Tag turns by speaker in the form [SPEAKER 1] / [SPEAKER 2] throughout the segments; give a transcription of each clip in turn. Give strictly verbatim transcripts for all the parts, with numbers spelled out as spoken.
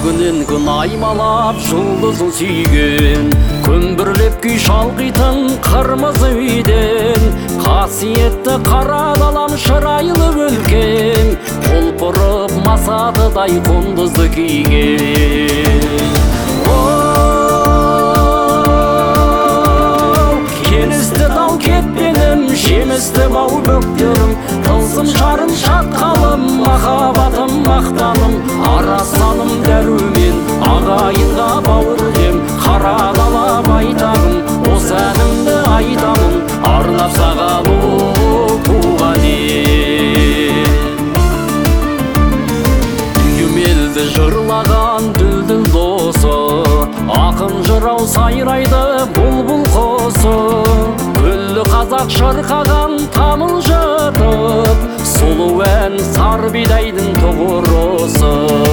[SPEAKER 1] күнен күн аймалап жұлдызын сүйген, көмбірлеп күй шалқитын қырмызы үйден, қасиетті қара далам шырайлы өлкем, құлпырып масатыдай құндызды киген. Келісті тау кетпенім, жемісті бау бөктерім, тылсым шарын шатқалым, махаббатым мақтаным, арасаным дәрумен, ағайынға бауыр дем, қара дала байтағым, осы әнімді айтамын, арнап сағалу туған ел. Түймелді жырлаған дүлдүл досы, ақын жырау сайрайды бұлбұл қосы, күллі қазақ шырқаған тамыл жыртып, сұлу ән сар бидайдың тұғырысы.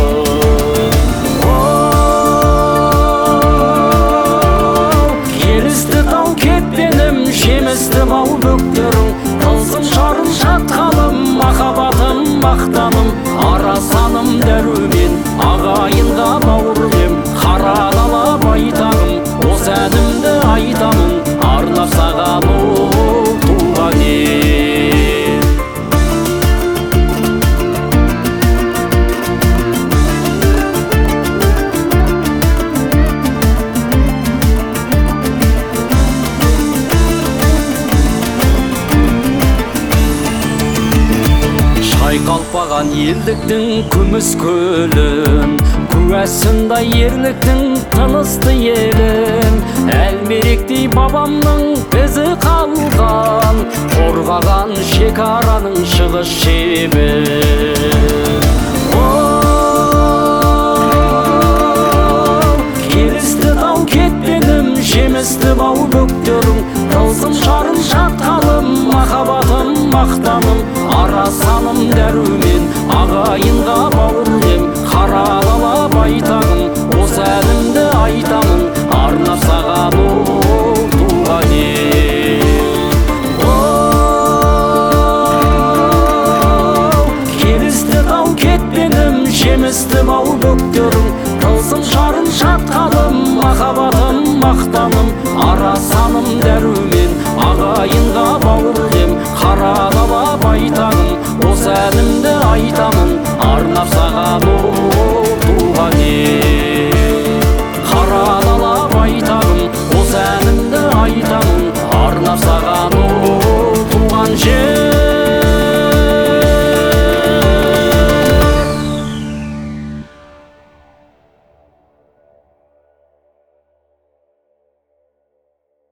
[SPEAKER 1] Келісті тау кетпенім, жемісті бау бөктерім, тылсым шарын шатқалым, махаббатым мақтаным, арасаным дәрумен, ағайынға бауыр дем, қара дала байтағым, осы әнімді айтамын, арнап сағалу туған ел. Шайқалпаған елдіктің күміс көлін, куәсындай ерліктің тынысты елін, әлмеректей бабамның ізі қалған, қорғаған шекараның шығыс шебін. Келісті тау кетпенім, жемісті бау бөктерім, тылсым шарын шатқалым, махаббатым мақтаным, арасаным дәрумен, ағайынға бауыр дем, қара дала байтағым, осы әнімді айтамын, арнап сағалу туған ел. Келісті тау кетпенім, жемісті бау бөктерім, тылсым шарын шатқалым, махаббатым мақтаным, арасаным дәрумен,